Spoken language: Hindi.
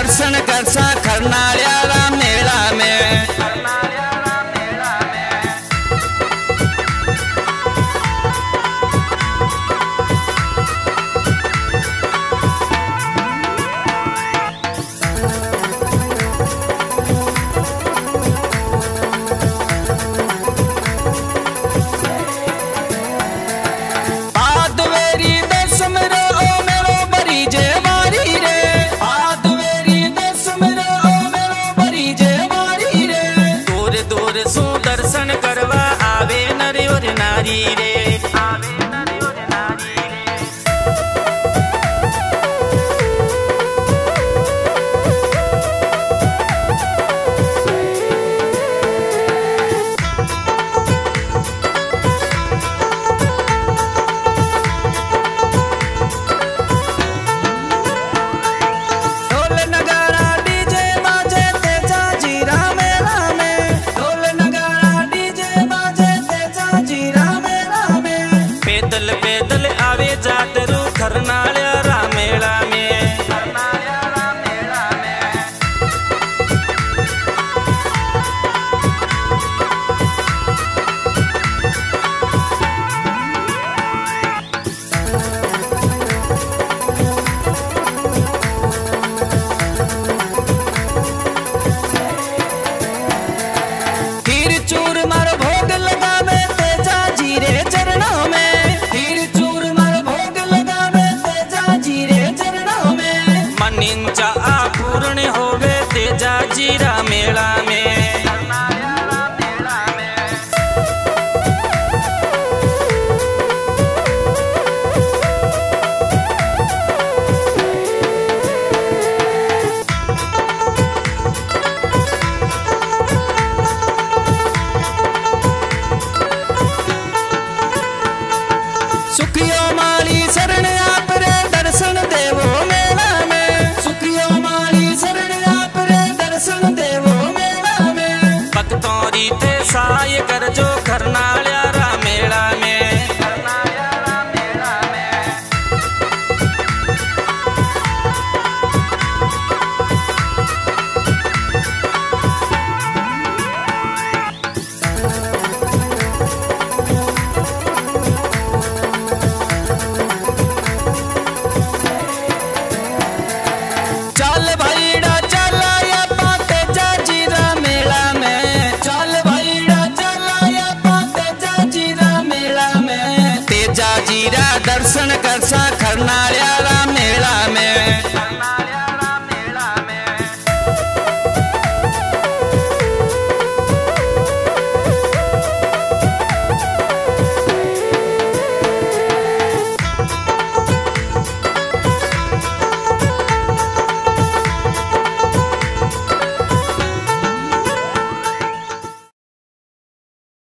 दर्शन करसा खरनाळ्याला मेला में। दर्शन करवा आवे नर और नारी रे, आवे नर और नारी रे। ढोल नगारा डीजे बाजे तेजा जीरा मेला में। ढोल नगारा डीजे बाजे तेजा जीरा मेला में। पैदल पैदल आवे जातरू खरनाळ्याला मेला में। खीर चूर मारो भोग लगावे तेजा जीरे चरणों में। खीर चूर मारो भोग लगावे तेजा जीरे चरणों में। मनिंचा पूर्ण होवे तेजा जीरा मेला में। सुखियो माली शरण आप रे दर्शन देवो मेला में। सुखियो माली शरण आप रे दर्शन देवो मेला में। भक्तों रीते साय कर जो खरना